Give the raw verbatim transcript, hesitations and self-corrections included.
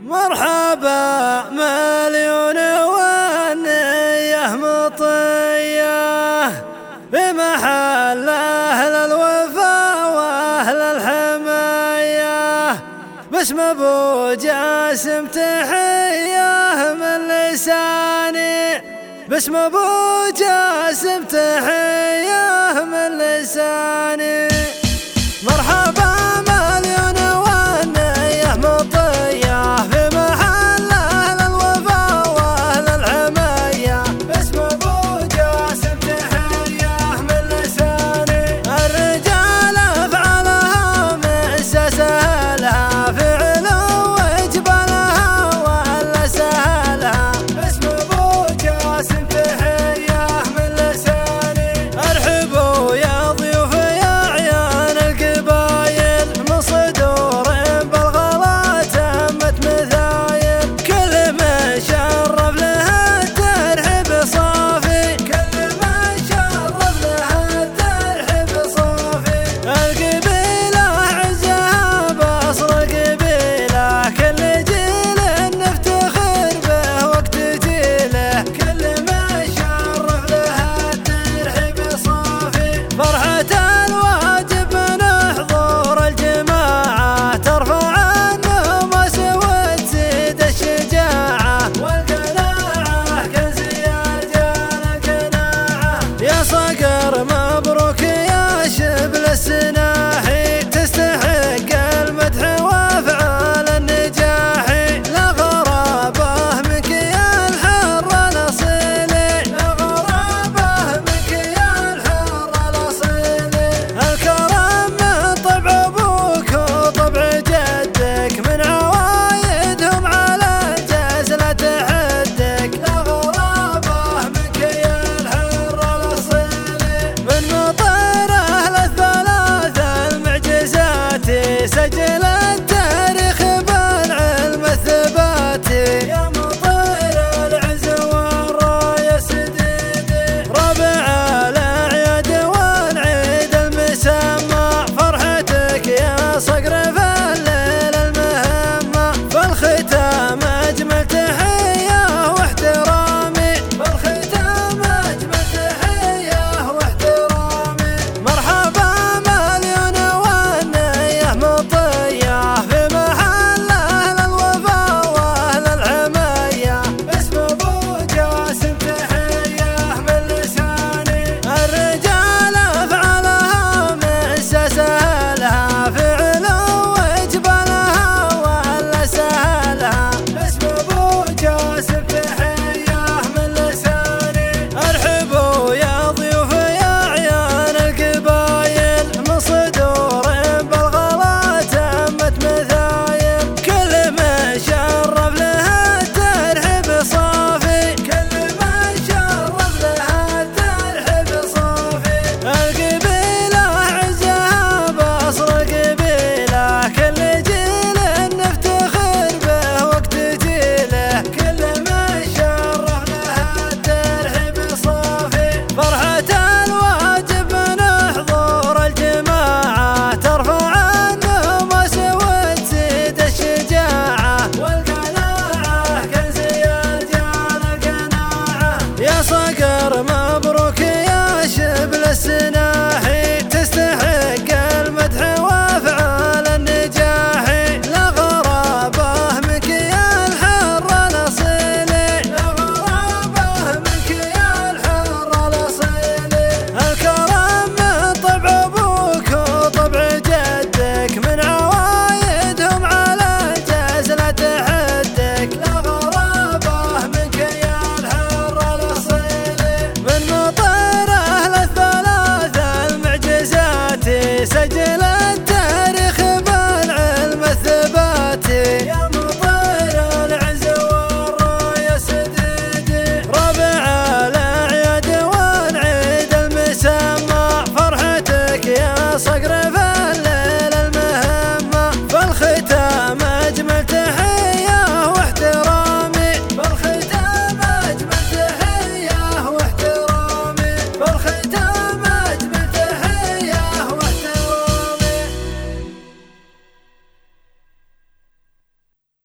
مرحبا مليون والنية مطية بمحل أهل الوفا وأهل الحماية، باسم أبو جاسم تحية من لساني، باسم أبو جاسم تحية من لساني. مرحبا مليون والنية مطية في محل أهل الوفا وأهل الحماية، باسم أبو جاسم تحية من لساني. الرجال أفعالها مسا سهلها فعل وجبالها ولا سهلها، باسم أبو جاسم تحية من لساني. ارحبوا يا ضيوف يا عيان القبايل، من صدور بالغلا تمت مثايل، كل ما شرف لها الترحيب صافي، كل ما شرف لها الترحيب صافي. القبيلة عزها بأصل القبيلة، كل جيل نفتخر به وقت جيله، كل ما شرف لها الترحيب صافي. فرحة الواجب من حضور الجماعة، ترفع النومس وتزيد الشجاعة، والقناعة كنز يا رجال القناعة. يا صقر مبروك يا شبل السناحي، تستحق المدح وافعال النجاح. لا غرابة منك يا الحر الاصيلي، لا غرابة منك يا الحر الاصيلي. الكرم من طبع ابوك وطبع جدك، من عوايدهم على جزلة حدك. لا غرابة منك يا الحر الاصيلي. من مطر اهل الثلاث المعجزات سجل